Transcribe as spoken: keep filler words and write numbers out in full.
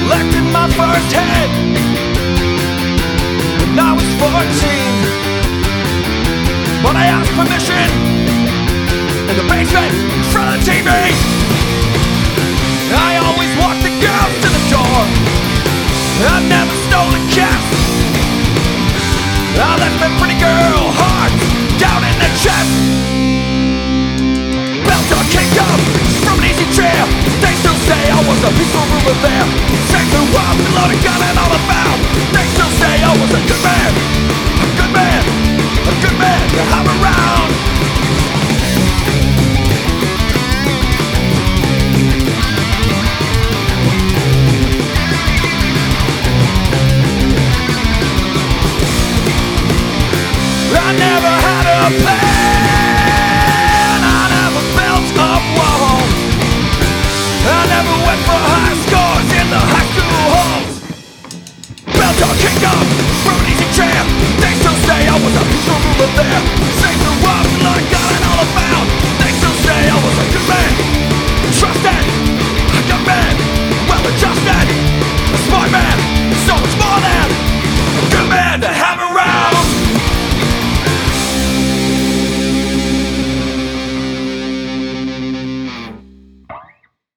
Collected my first hit when I was fourteen, but I asked permission in the basement in front of the T V. I always walked the girls to the door. I never stole a kiss. I left my pretty girl hearts down in the chest. Built a kingdom from an easy chair. They still say I was a peaceful ruler there. Sang the wild and loaded gun and all about. They still say I was a good man, a good man, a good man to have around.